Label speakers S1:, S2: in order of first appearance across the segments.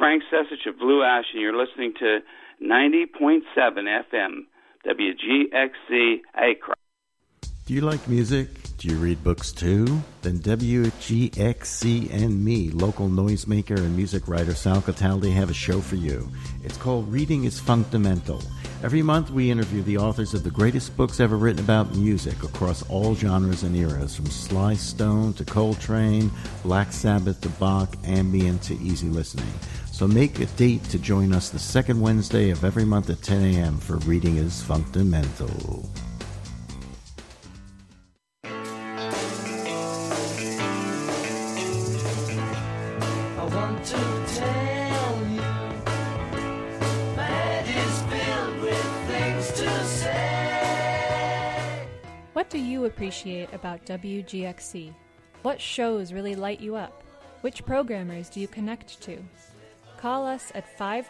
S1: Frank Sesich of Blue Ash, and you're listening to 90.7 FM, WGXC Acre.
S2: Do you like music? Do you read books too? Then WGXC and me, local noisemaker and music writer Sal Cataldi, have a show for you. It's called Reading is Fundamental. Every month we interview the authors of the greatest books ever written about music across all genres and eras, from Sly Stone to Coltrane, Black Sabbath to Bach, ambient to easy listening. So make a date to join us the second Wednesday of every month at 10 a.m. for Reading is Fundamental.
S3: What do you appreciate about WGXC? What shows really light you up? Which programmers do you connect to? Call us at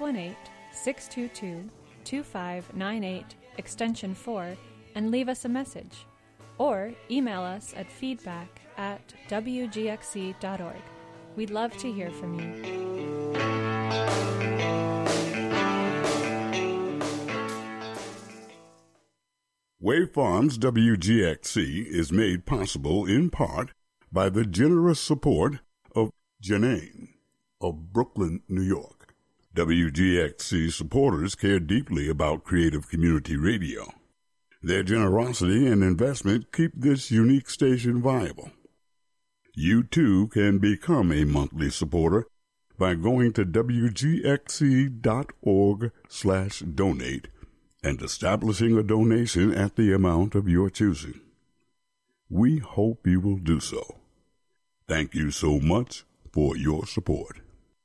S3: 518-622-2598, extension 4, and leave us a message. Or email us at feedback@wgxc.org. We'd love to hear from you.
S4: Wave Farms WGXC is made possible in part by the generous support of Janane of Brooklyn, New York. WGXC supporters care deeply about creative community radio. Their generosity and investment keep this unique station viable. You too can become a monthly supporter by going to wgxc.org/donate and establishing a donation at the amount of your choosing. We hope you will do so. Thank you so much for your support.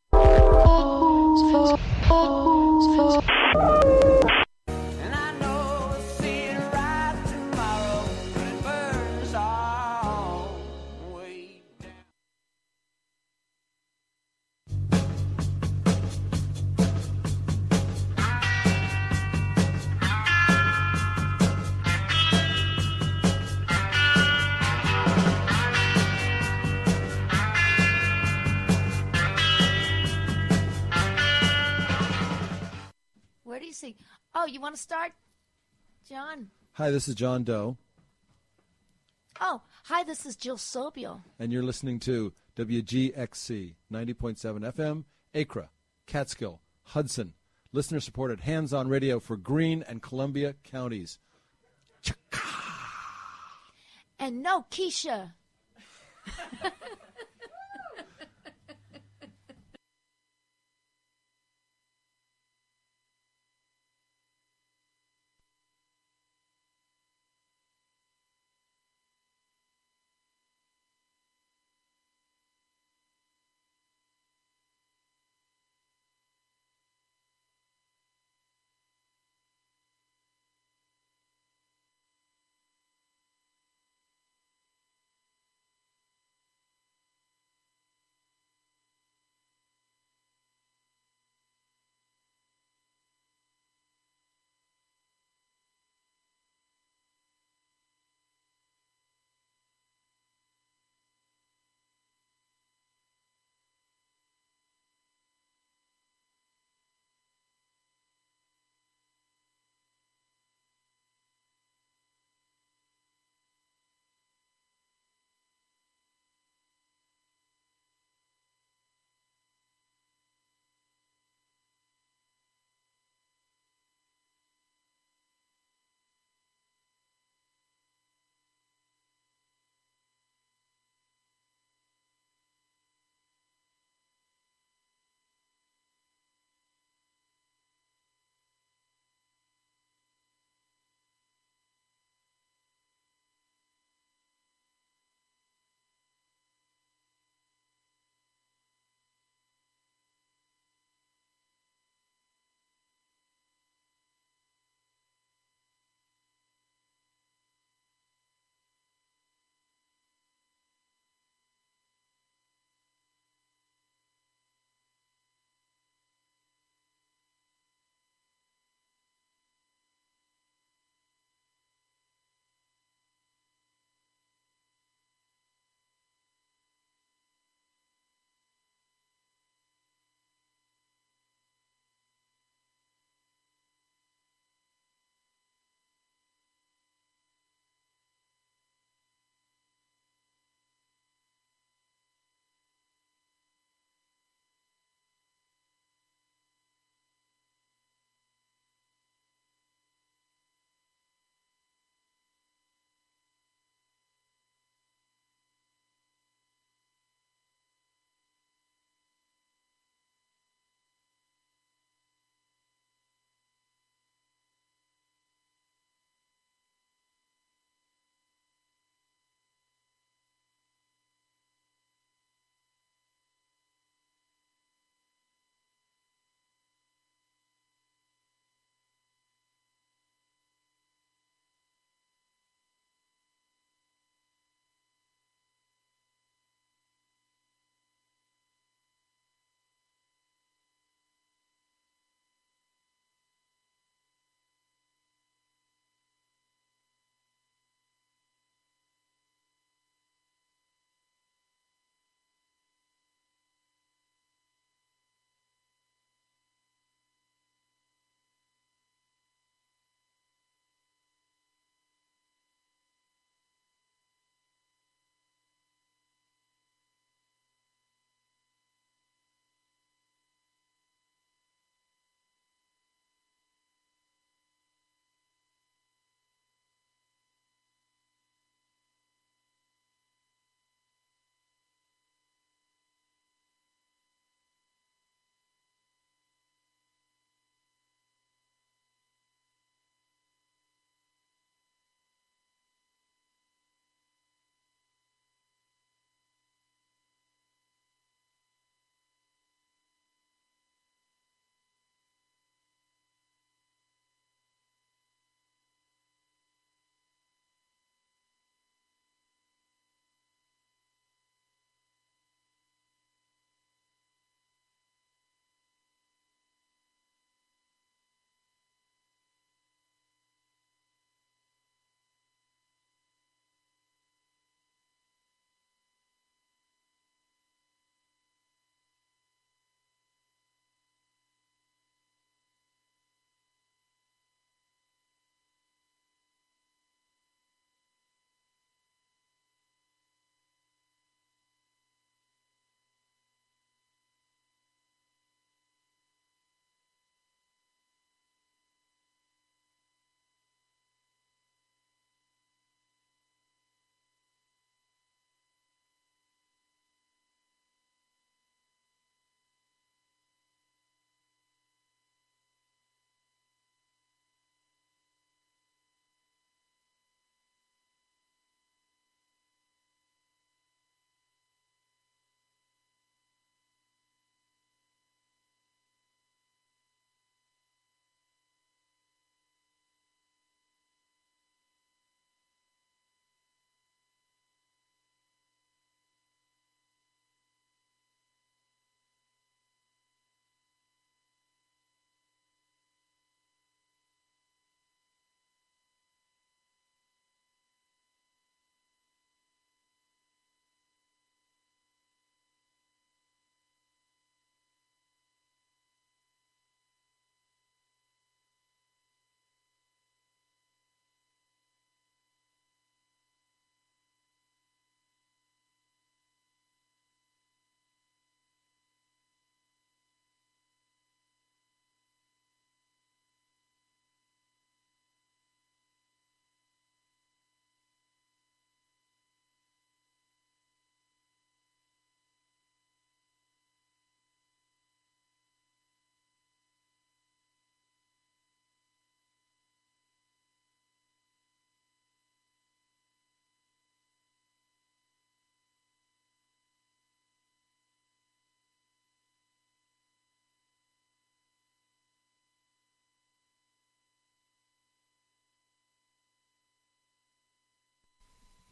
S5: Where do you see? Oh, you want to start, John?
S6: Hi, this is John Doe.
S5: Oh, hi, this is Jill Sobio.
S6: And you're listening to WGXC 90.7 FM, Acre, Catskill, Hudson. Listener-supported hands-on radio for Greene and Columbia counties.
S5: And no Keisha.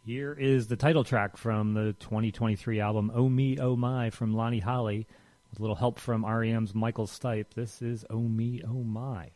S7: Here is the title track from the 2023 album Oh Me, Oh My from Lonnie Holly, with a little help from R.E.M's Michael Stipe. This is Oh Me, Oh My.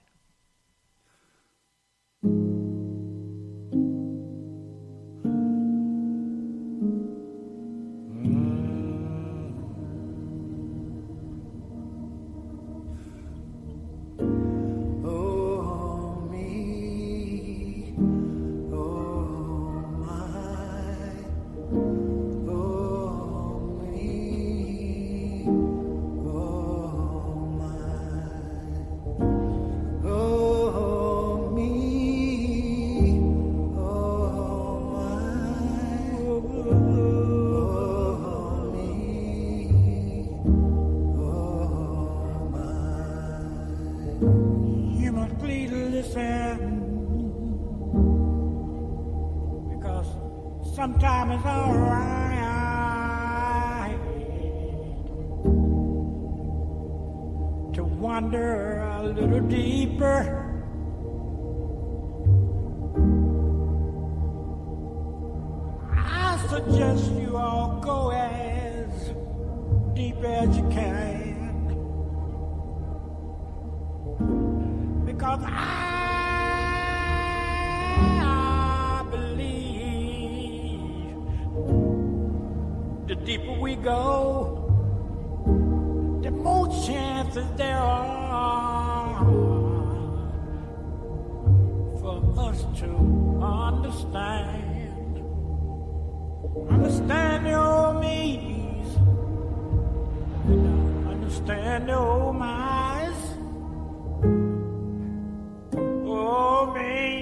S8: Sometimes it's alright to wander a little deeper. I suggest you all go as deep as you can, because I the deeper we go, the more chances there are for us to understand the old me's, understand the old my's. Oh me,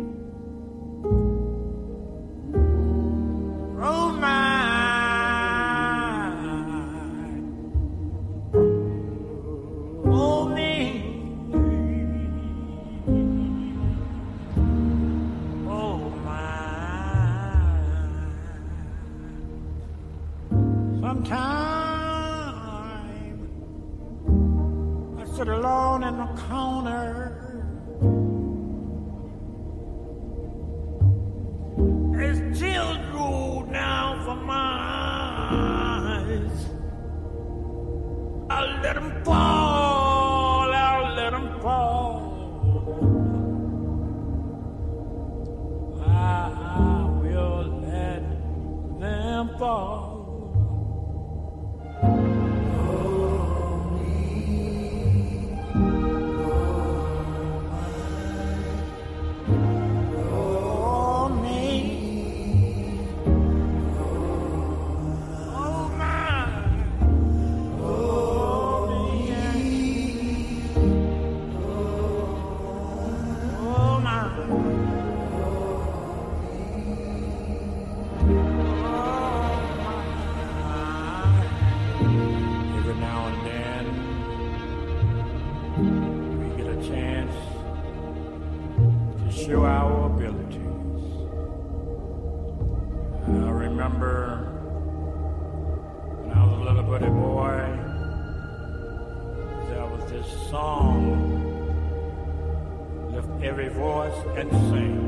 S8: oh my. Sometime I sit alone in the corner as tears roll down from my eyes. I'll let them fall, I'll let them fall. I will let them fall. Show our abilities. I remember when I was a little bitty boy, there was this song, lift every voice and sing.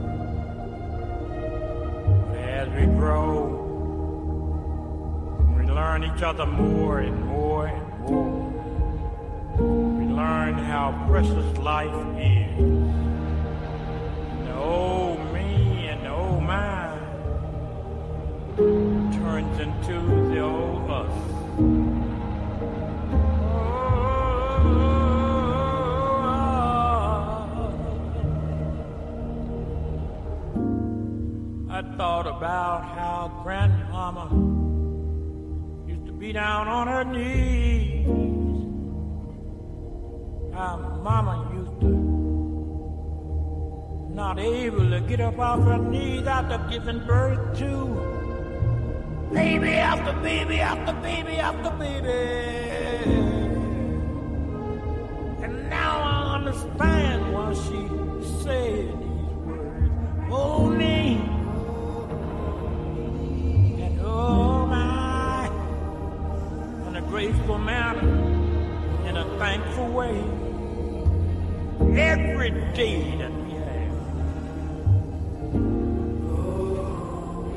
S8: But as we grow, we learn each other more and more and more. We learn how precious life is. Oh me and oh my turns into the old us. I thought about how Grandmama used to be down on her knees. How Mama used to not able to get up off her knees after giving birth to baby after baby after baby after baby. And now I understand why she said these words. Oh me and oh my, in a graceful manner, in a thankful way. Every day that we have,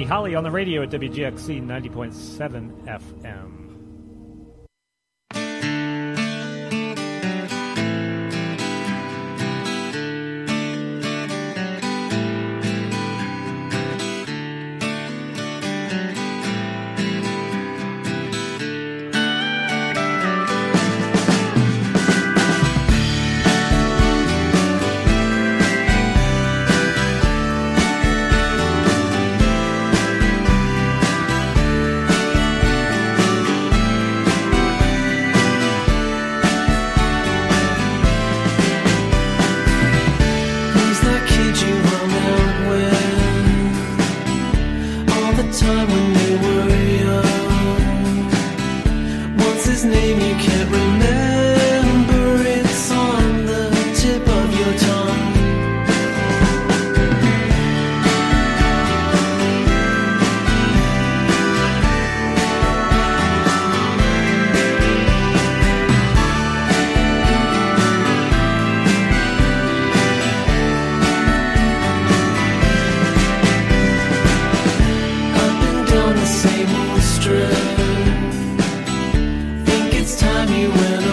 S7: Holly on the radio at WGXC 90.7 FM.
S9: Think it's time you went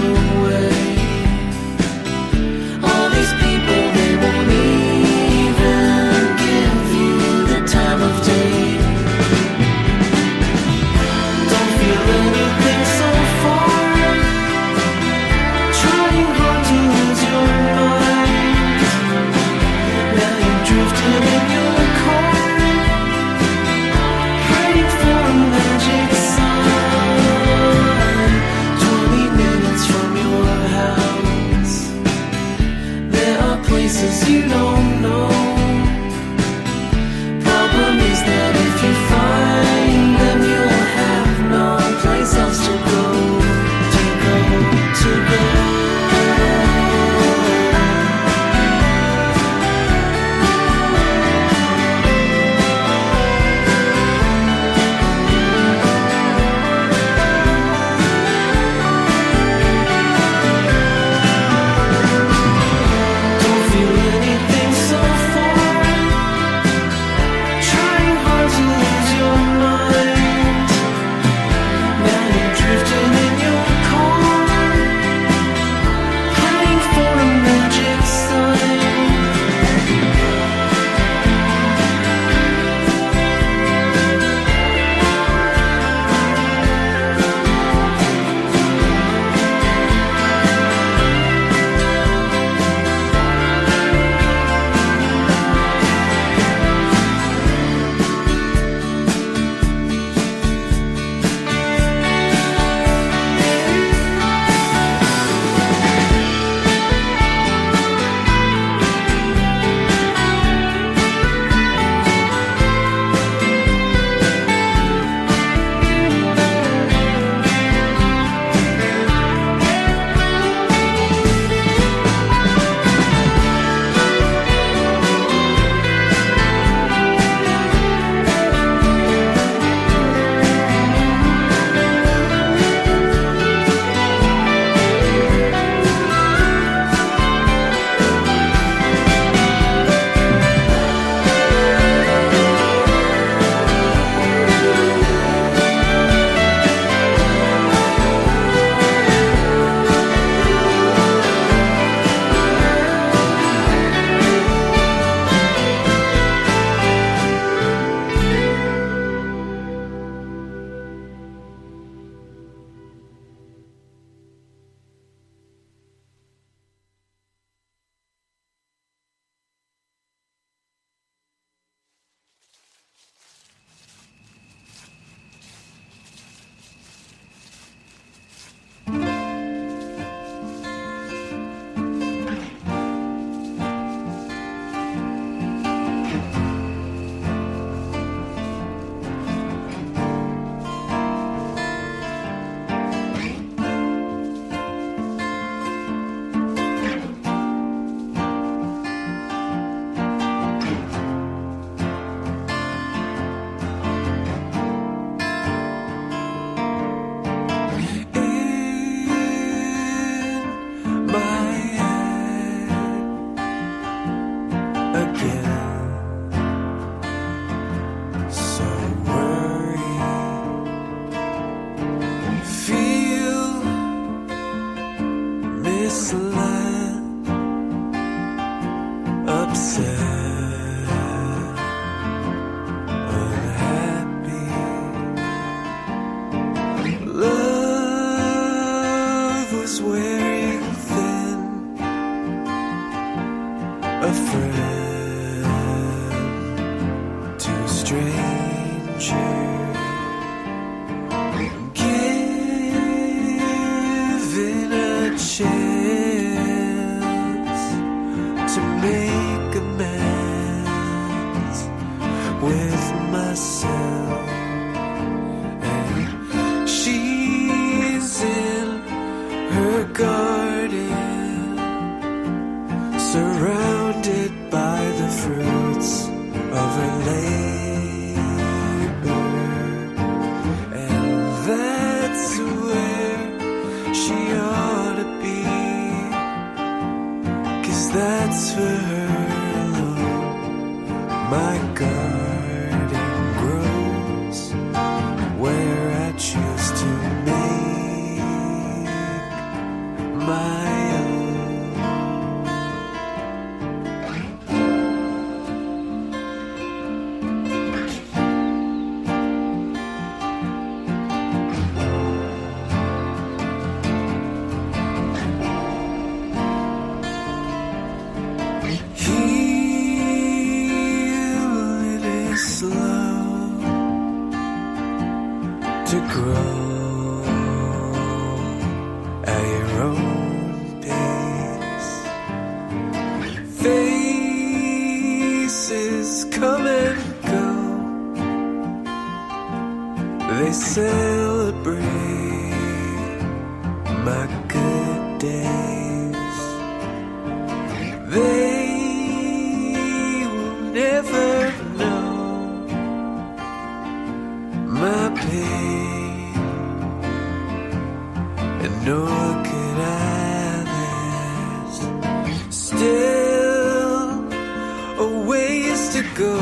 S9: friend to a stranger. Given a chance to make amends with myself, and she's in her garden, surrounded by the fruits of her labor, and that's where she ought to be, 'cause that's for her alone my garden grows, where I choose to make my own. Healing is slow to grow at your own pace. Faces come and go, they celebrate my good days. They will never know my pain, and nor could I theirs. Still a ways to go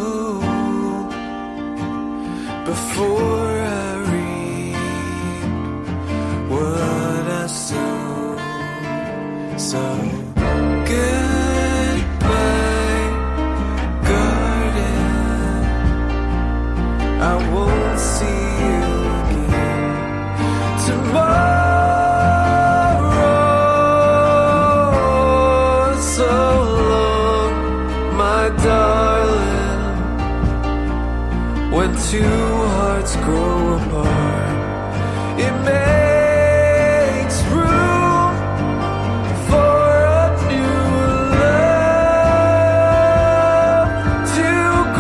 S9: before I reap what I sow. So goodbye, garden, I won't see you again tomorrow. So long, my darling, when two hearts grow apart, it makes room for a new love to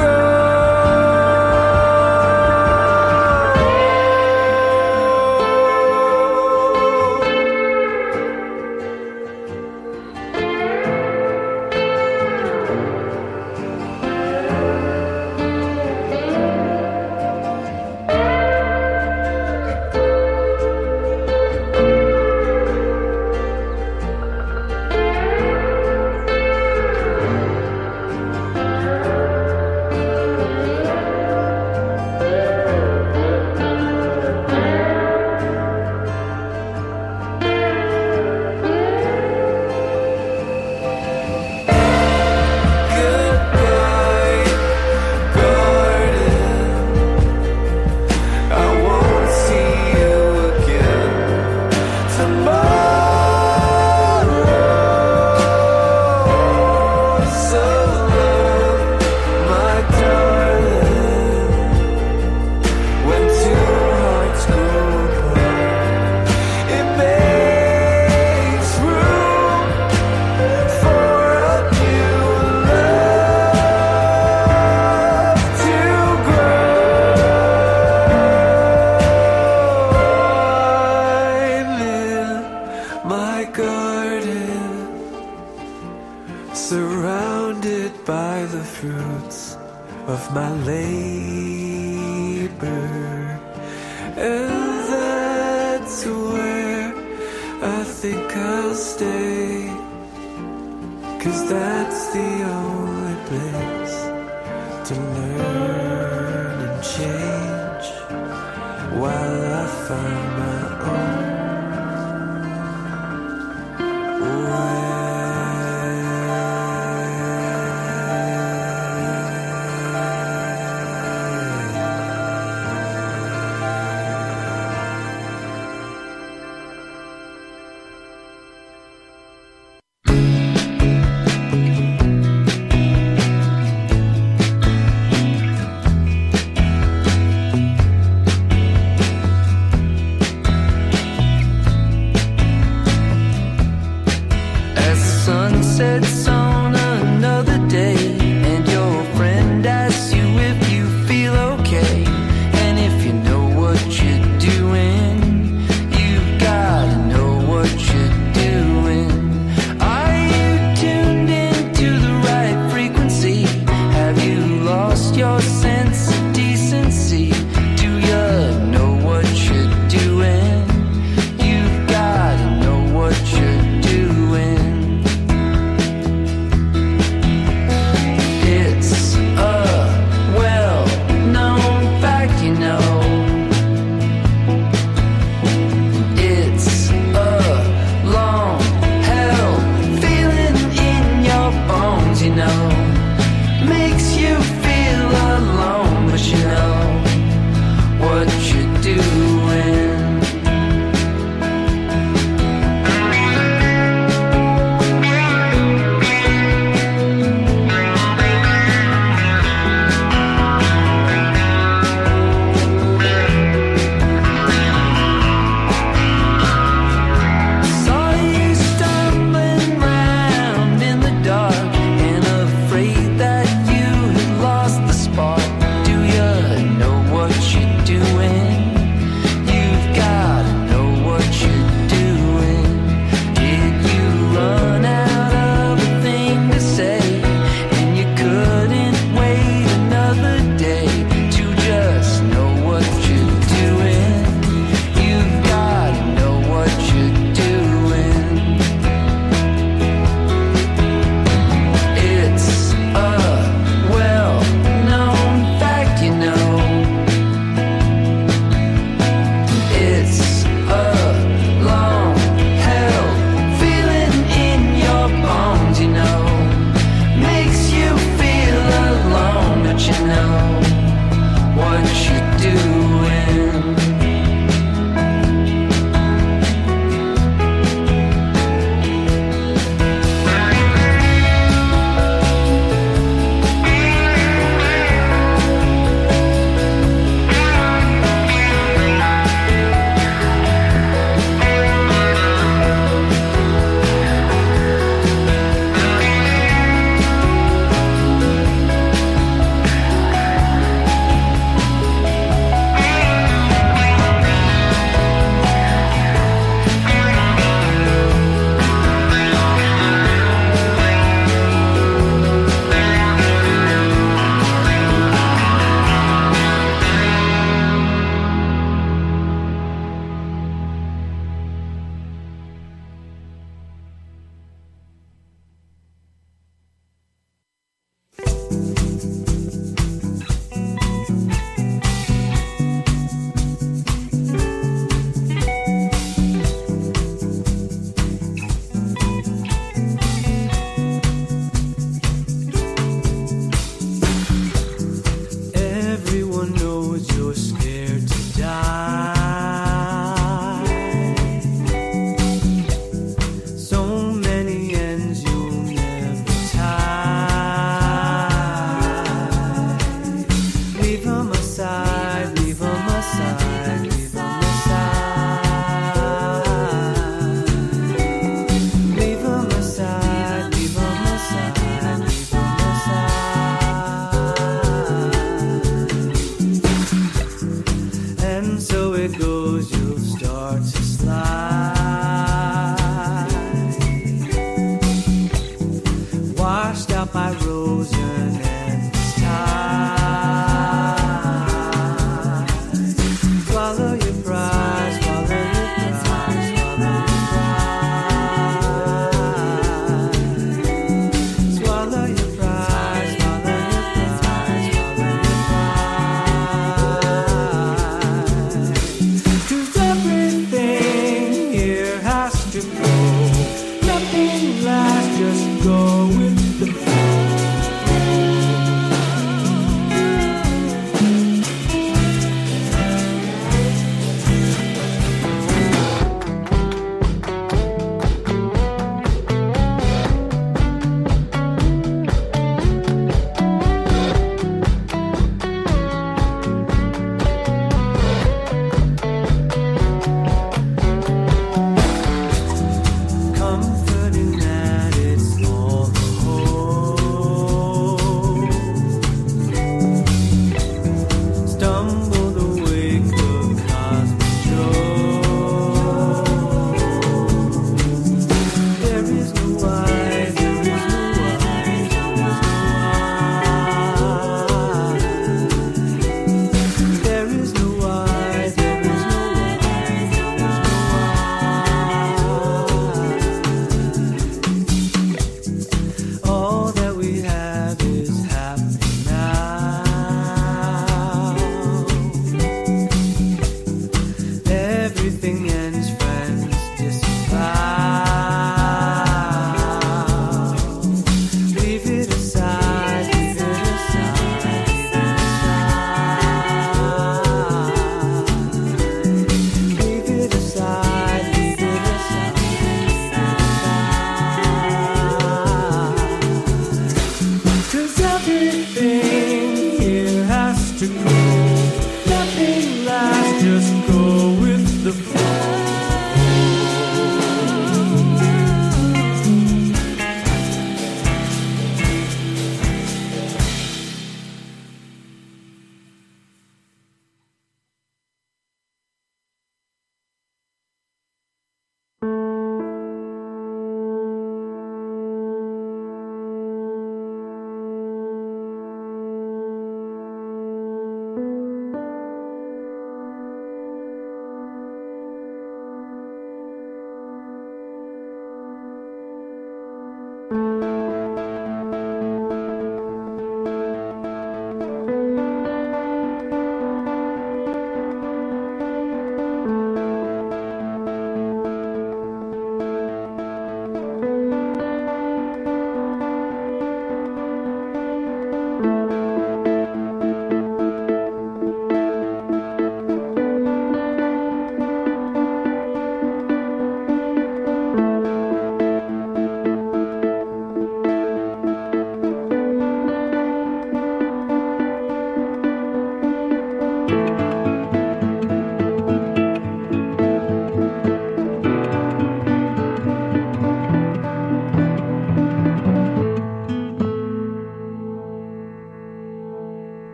S9: surrounded by the fruits of my labor, and that's where I think I'll stay, 'cause that's the only place to learn and change while I find my own way.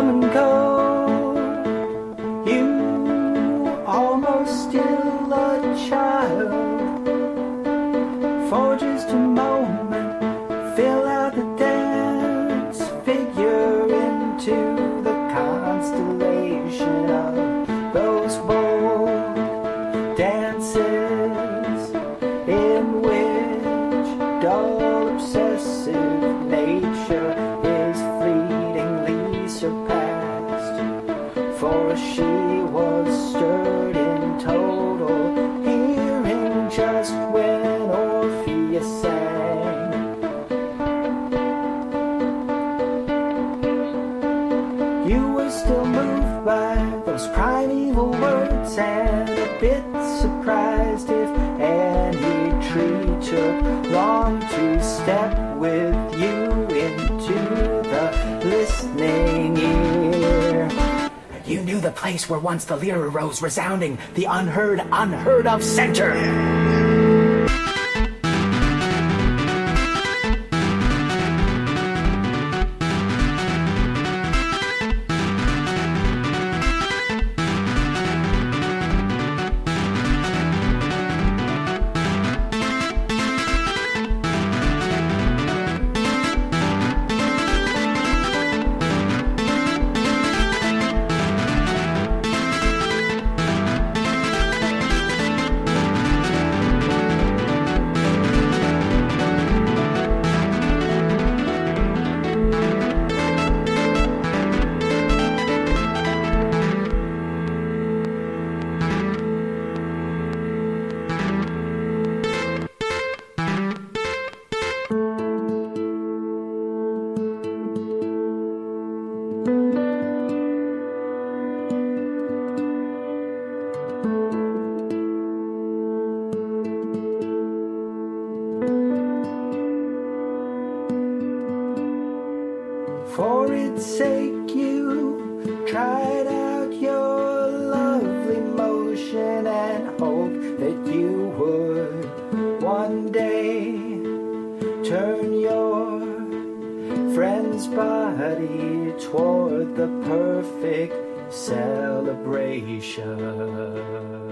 S9: come and go. You almost still a child. For just a moment, fill out the dance figure into the constellation of those bold dances in which dull obsessive nature is fleetingly surpassed. For she was stirred in total hearing just when Orpheus sang. You were still moved by those primeval words and a bit surprised if any tree took long to step with you into the listening ear. You knew the place where once the lyre rose resounding, the unheard of center. For its sake you tried out your lovely motion and hoped that you would one day turn your friend's body toward the perfect celebration.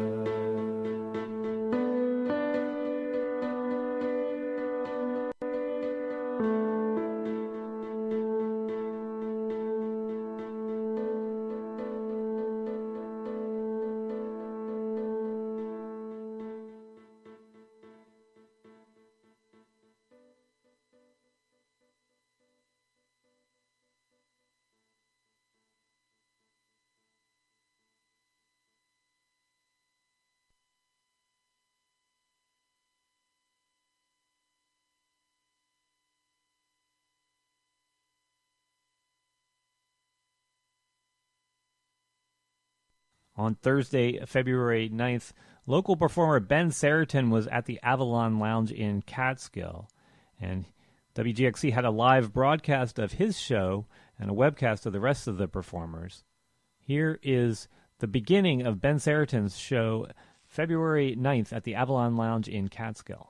S7: On Thursday, February 9th, local performer Ben Seritan was at the Avalon Lounge in Catskill, and WGXC had a live broadcast of his show and a webcast of the rest of the performers. Here is the beginning of Ben Seritan's show, February 9th at the Avalon Lounge in Catskill.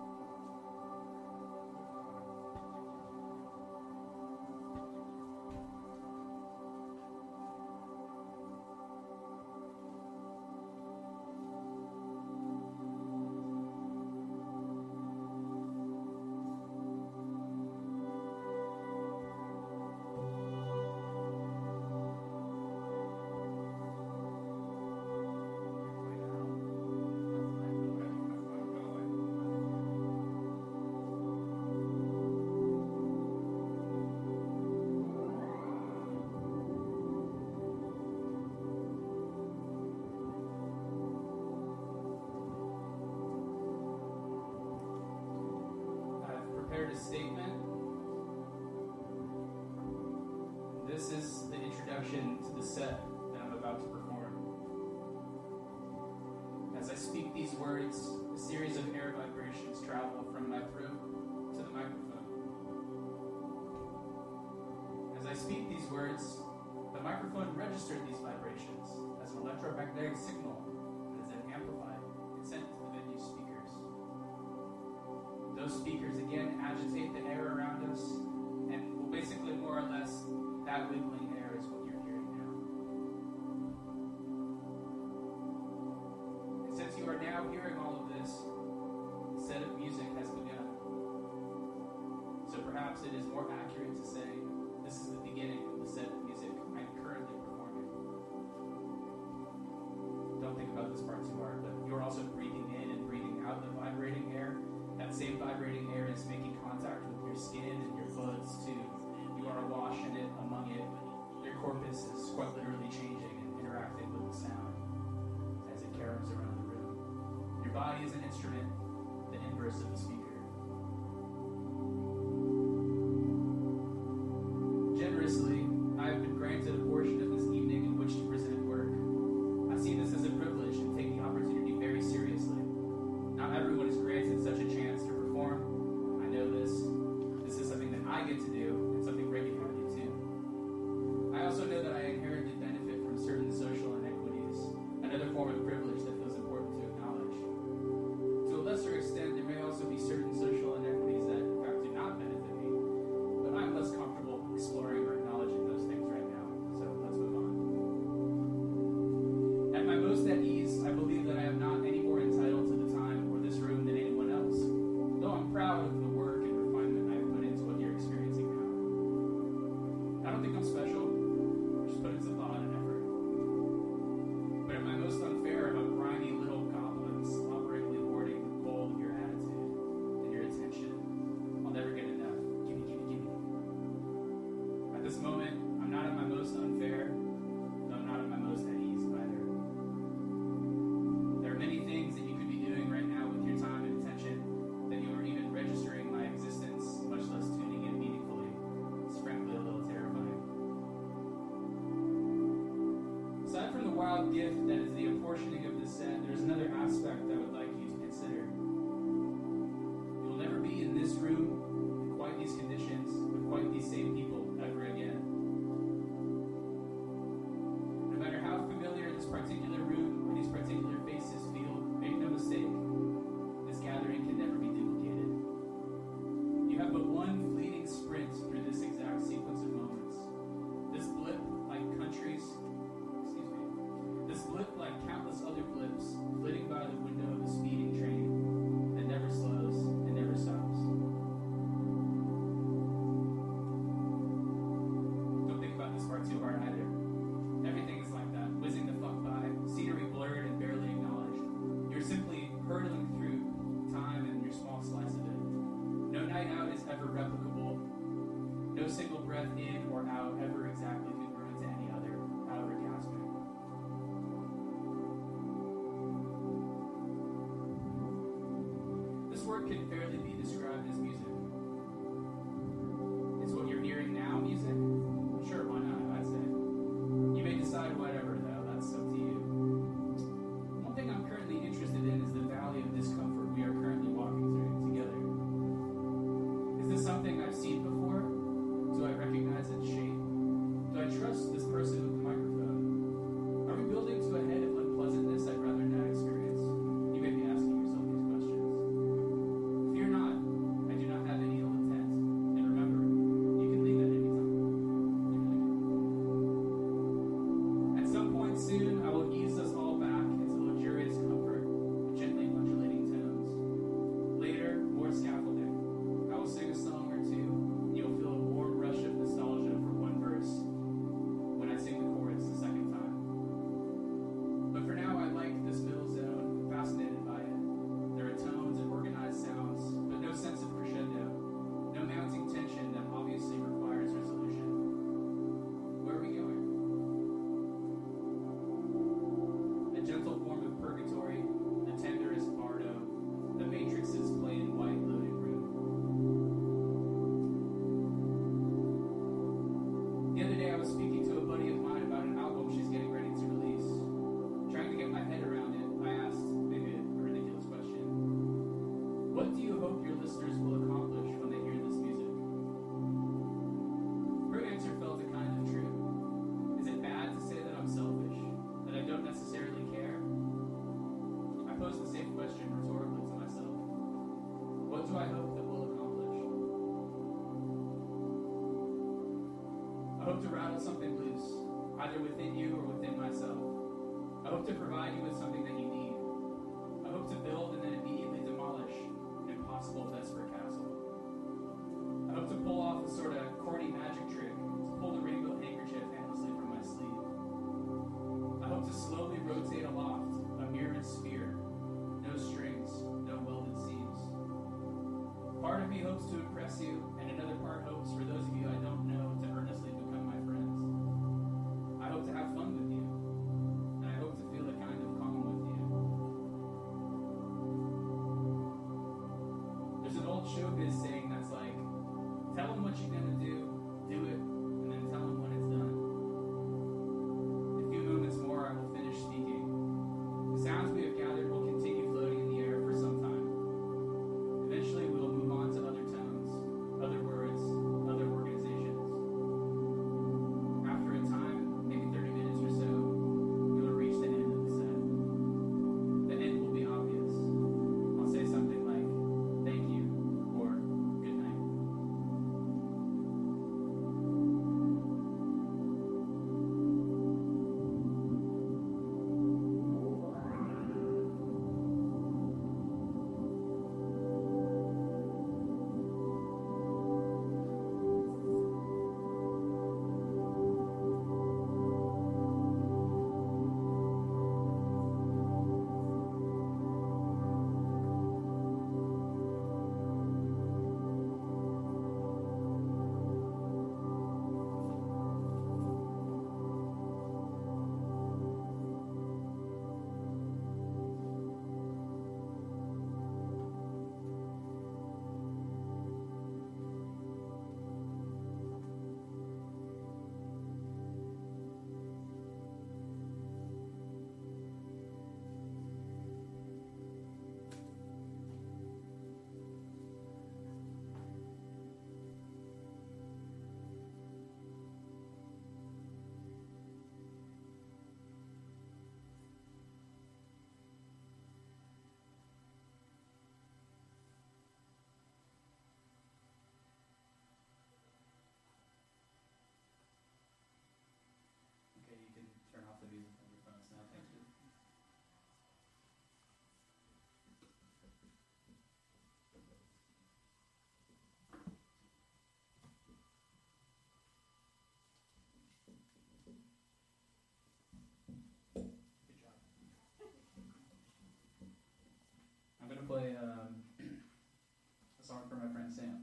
S10: A statement. This is the introduction to the set that I'm about to perform. As I speak these words, a series of air vibrations travel from my throat to the microphone. As I speak these words, the microphone registered these vibrations as an electromagnetic signal that is then amplified and sent to the venue speakers. Those speakers again agitate the air around us, and well, basically more or less that wiggling air is what you're you are now hearing all of this, the set of music has begun. So perhaps it is more accurate to say this is the beginning of the set of music I'm currently performing. Don't think about this part too hard, but you're also breathing in and breathing out the vibrating air. That same vibrating air is making contact with your skin and your buds too. You are awash in it, among it. Your corpus is quite literally changing and interacting with the sound as it caroms around the room. Your body is an instrument, the inverse of the speaker. Generously, I have been granted a portion of this evening in which to present work. I see this as a privilege and take the opportunity very seriously. Not everyone is granted such a chance to perform. I know this. This is something that I get to do and something regularly too. I also know that I inherently benefit from certain social inequities, another form of privilege that feels important to acknowledge. To a lesser extent, there may also be certain social inequities that in fact do not benefit me, but I'm less comfortable exploring or acknowledging those things right now, so let's move on. At my most at ease, I believe that I am not any more entitled to the time or this room than anyone else, though I'm proud of the work and refinement I've put into what you're experiencing now. I don't think I'm special, just put in some thought and effort. But am I most unfair about grimy little goblins slobberingly hoarding the gold of your attitude and your attention? I'll never get enough. Gimme, gimme, gimme. At this moment, I'm not at my most unfair, though I'm not at my most at ease either. There are many things that you could be doing right now with your time and attention that you aren't even registering my existence, much less tuning in meaningfully. It's frankly a little terrifying. Aside from the wild gift that is the apportioning of this set, there's another aspect I would like you to consider. You will never be in this room, in quite these conditions, with quite these same people ever again. No matter how familiar this particular room or these particular faces feel, make no mistake, this gathering can never be duplicated. You have but one fleeting sprint through this exact sequence of moments. This blip, like countless other blips, flitting by the window of a speeding train that never slows and never stops. Don't think about this part too hard either. Everything is like that, whizzing the fuck by, scenery blurred and barely acknowledged. You're simply hurtling through time and your small slice of it. No night out is ever replicable. No single breath in or out ever exactly congruent to any other, however gasping. This work can fairly be described as music. Is what you're hearing now music? Sure, why not, I'd say. You may decide whatever, though. That's up to you. One thing I'm currently interested in is the valley of discomfort we are currently walking through together. Is this something I've seen before? Do I recognize its shape? Do I trust this person with the microphone? Are we building to a head of unpleasantness I'd rather not experience? You may be asking yourself these questions. Fear not, I do not have any ill intent. And remember, you can leave at any time. At some point soon, I will ease us all back into luxurious comfort with gently undulating tones. Later, more scaffolding. I will sing a song or two, and you'll feel a warm rush of nostalgia for one verse when I sing the chorus the second time. But for now, I like this middle zone, fascinated by it. There are tones and organized sounds, but no sense of crescendo, no mounting tension that obviously requires resolution. Where are we going? A gentle form of purgatory, the tenderest bardo, the matrix's plain white loaded room. The other day I was speaking to a buddy of mine about an album she's getting ready to release. Trying to get my head around it, I asked, maybe a ridiculous question, what do you hope your listeners will accomplish when they hear this music? Her answer felt a kind of true. Is it bad to say that I'm selfish? That I don't necessarily care? I posed the same question rhetorically to myself. What do I hope that we'll accomplish? I hope to rattle something loose, either within you or within myself. I hope to provide you with something that you need. hope to build and then immediately demolish an impossible desperate castle. I hope to pull off a sort of corny magic trick to pull the rainbow handkerchief handlessly from my sleeve. I hope to slowly rotate aloft a mirrored sphere, no strings, no welded seams. Part of me hopes to impress you, and another part hopes for those of you I don't know to earnestly become my friends. I hope to have fun with you, and I hope to feel a kind of calm with you. There's an old showbiz saying that's like, tell them what you're going to do it, and then tell them when it's done. In a few moments more, I will finish speaking. The sounds we have gathered will continue floating in the air for some time. Eventually, we will move on to other tones, other words, other organizations. After a time, maybe 30 minutes or so, we will reach the end of the set. The end will be obvious. I'll say something like, thank you, or good night. Okay, you can turn off the music on your phones now. Thank you. Good job. I'm going to play a song for my friend Sam.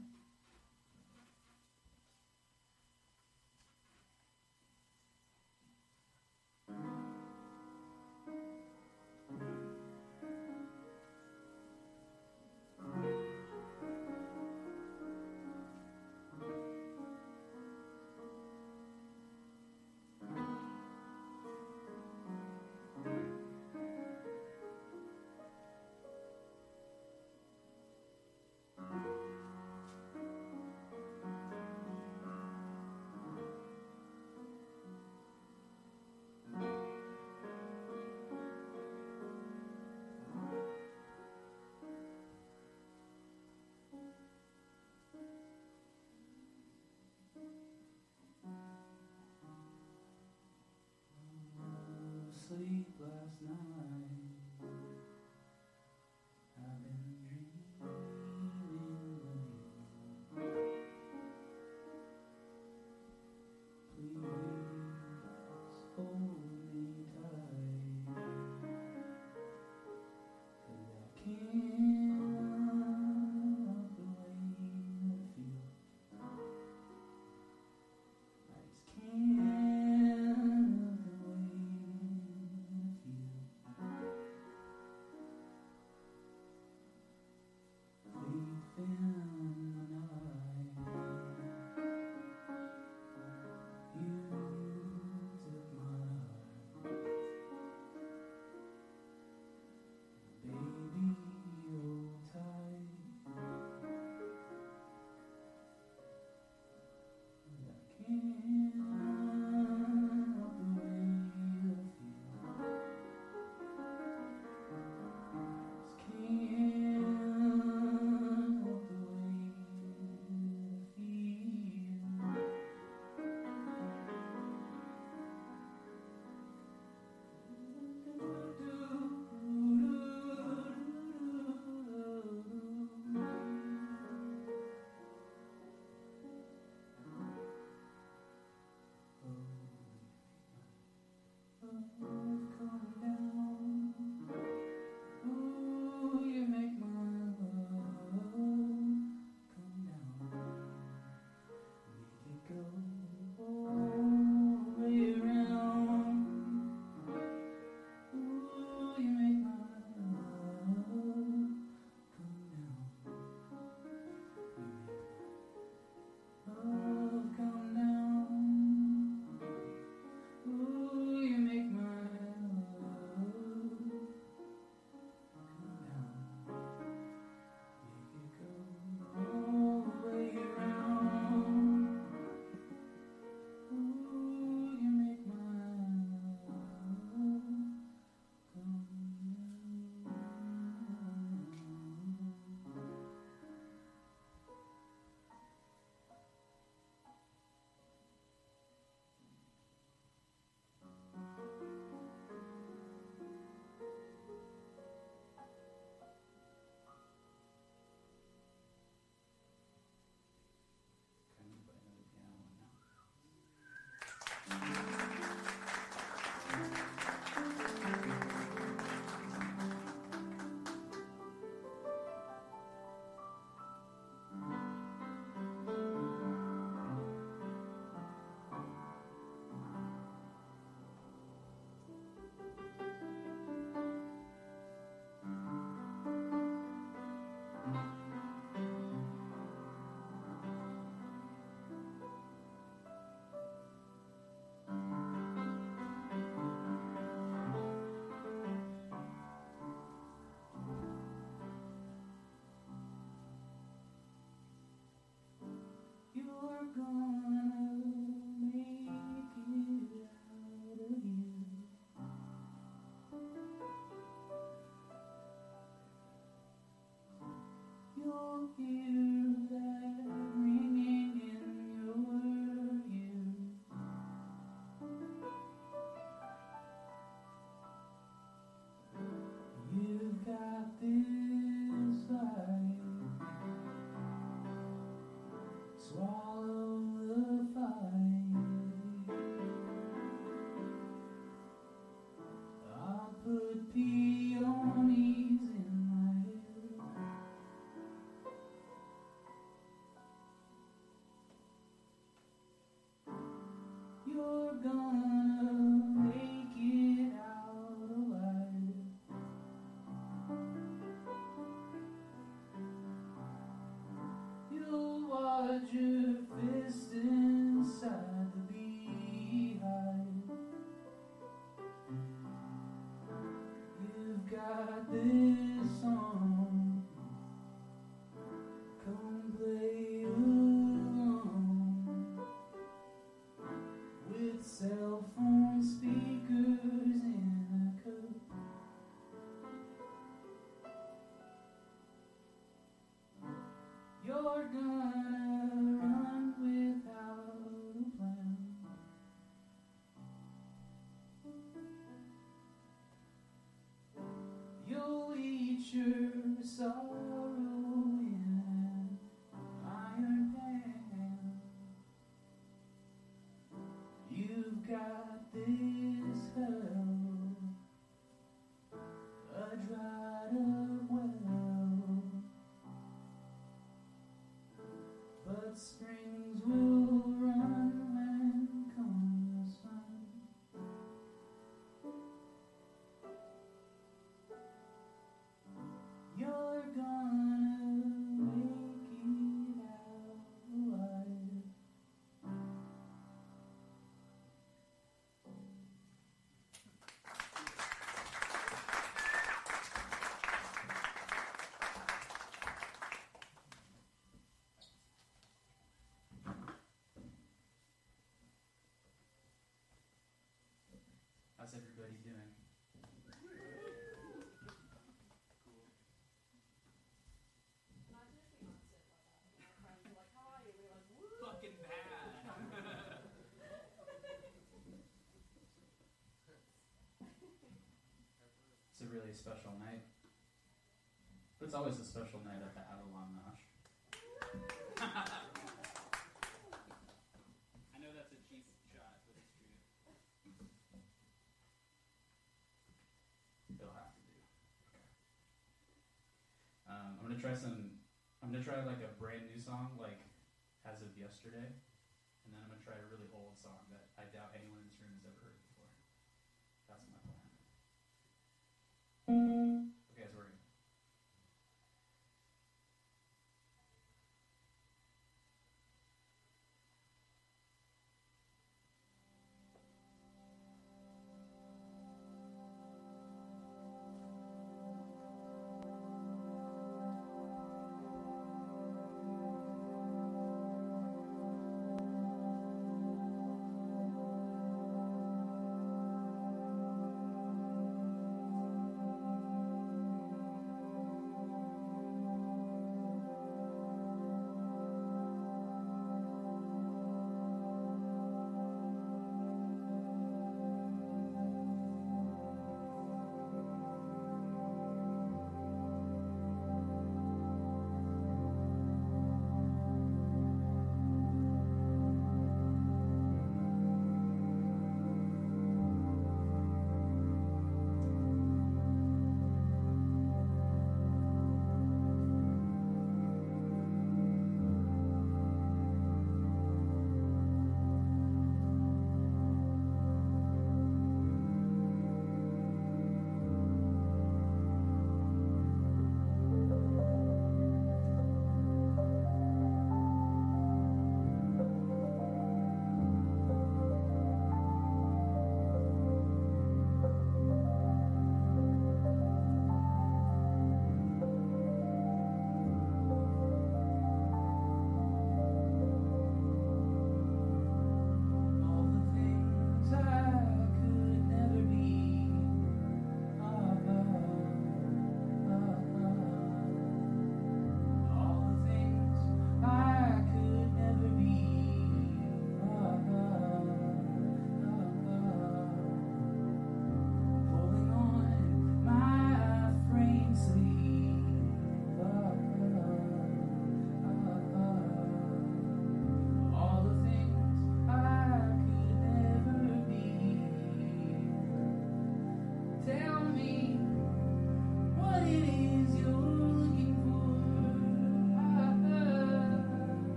S10: Sleep last night. I've been dreaming of you. Please hold me tight, 'cause I can't help the way that I feel. I just can't help the way that I feel.
S11: You're gonna make it out alive. You'll watch your fist inside the beehive. You've got this song. Come play along with cell phone speakers in a cup. You're gonna run without a plan. You'll eat your sorrow in an iron pan. You've got this hell, a dried up well, but springs will run when comes sun. You're gonna make it out alive.
S10: How's everybody doing? Fucking bad. It's a really special night. But it's always a special night at the Avalon Nosh. I know that's a cheap shot, but it's true. It'll have to do. I'm gonna try like a brand new song, like As of Yesterday, and then I'm gonna try a really